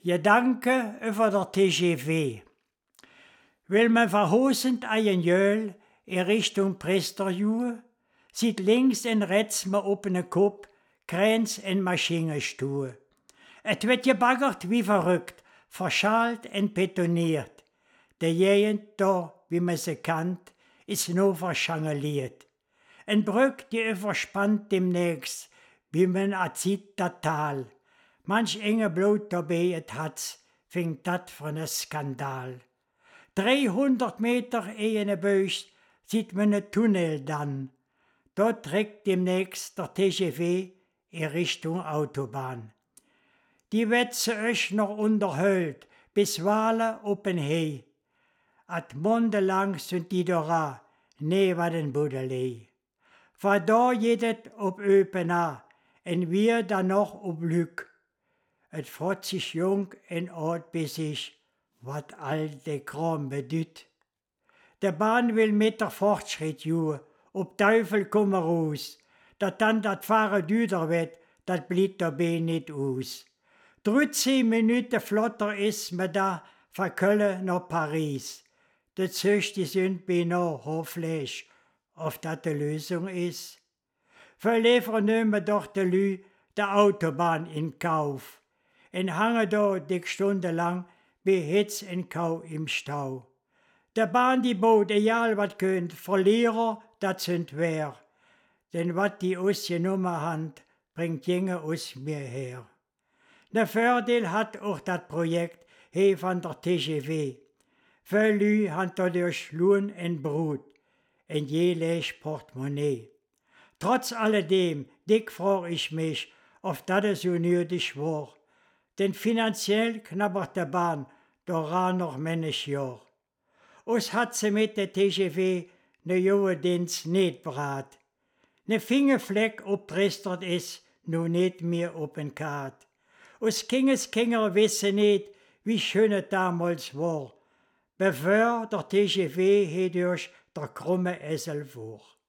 Gedanken über der TGV. Will man verhosend ein Jöl in Richtung Presterjuhe, sieht links en rechts ma op ne Kop, Kräns en Maschinenstuhe. Et wird gebaggert wie verrückt, verschalt en betoniert. Der Gegend da, wie man sie kannt, ist nur verschangeliert. En Brück, die überspannt demnächst, wie man azieht dat Tal. Manch enge Blut dabei et hat's, fängt dat von a Skandal. 300 Meter eine Bösch sieht man ne Tunnel dann. Dort trägt demnächst der TGV in Richtung Autobahn. Die wird se euch noch unterhöhlt, bis Wale open Hei. At mondelang sind die dora, nee wat den Budelei. Von da jedet ob Öpena, en wir dann noch ob Lück. Et frot sich jung en alt bis ich, wat all de Kram bedüt. Der Bahn will mit der Fortschritt juhe, ob Teufel komme raus. Dat dann dat Fahren düder wird, dat blieb dabei nicht aus. 13 Minuten flotter ist me da von Köln nach Paris. Dat zöchte sind beinahe hoffentlich, ob dat de Lösung ist. Verliefer nehmen doch de Lü der Autobahn in Kauf. En hange da dick stundenlang bei Hitz en Kau im Stau. Der Bahn die bot egal wat könnt, Verlierer, dat sind wer. Denn wat die ausgenommen hand, bringt jinge aus mir her. Ne Vorteil hat auch dat Projekt he van der TGV. Viele Lü han dadurch Lohn en Brot, en je leicht Portemonnaie. Trotz alledem, dick frag ich mich, ob dat so nötig war. Denn finanziell knabbert der Bahn daran noch manches Jahr. Uns hat sie mit der TGV ne johe Dienst nicht brat. Ne Fingerfleck obtristert is, nu nicht mehr open Kart. Us Kingeskinger wissen nicht, wie schön es damals war, bevor der TGV hier durch der krumme Essel fuhr.